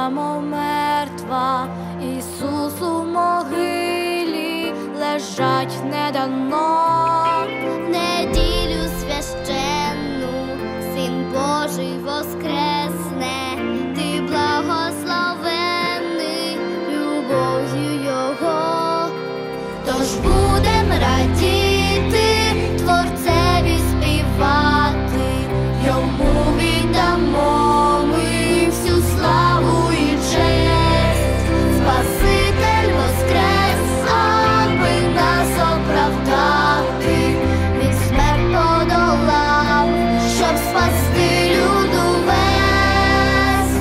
душа мов мертва, Ісус у могилі лежать не дано. В неділю священну Син Божий воскресне, ти благословенний любов'ю Його. Тож будем радіти, Творцеві співати, Йому віддамо ми всю славу і честь. Спаситель воскрес, аби нас оправдати, Він смерть подолав, щоб спасти люду весь.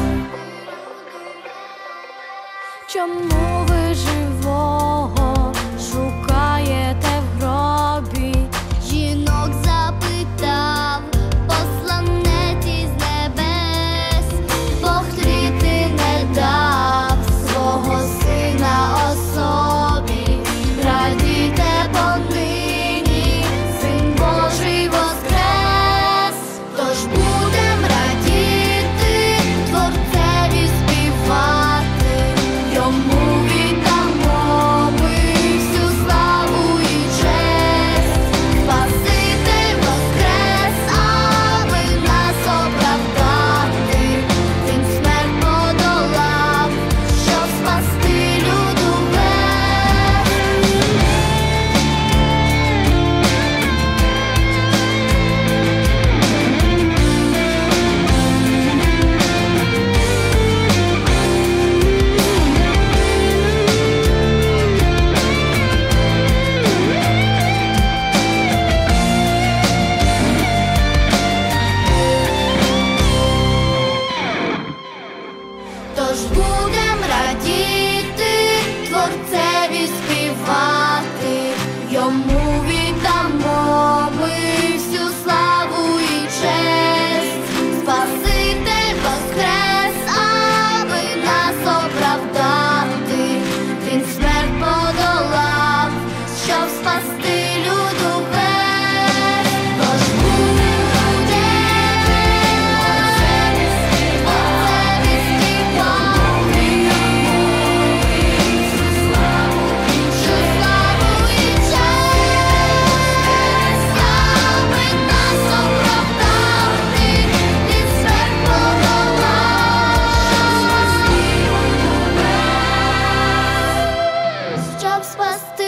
Чому ви живого шукаєте в гробі? Жінок запитав посланець із небес, Бог тліти не дав свого сина особі. Радійте понині, Син Божий воскрес. Тож будем радіти, Творцеві співати, Йому віддамо ми всю славу і честь. Спаситель воскрес, аби нас оправдати, Він смерть подолав, щоб спасти люду весь. Тож будем радіти, Творцеві співати, Йому віддамо ми всю славу і честь. Спаситель воскрес, аби нас оправдати, Він смерть подолав, щоб спасти люду весь. Тож будем Творцеві співати, всю славу і честь. Аби нас оправдати, Він смерть подолав, щоб спасти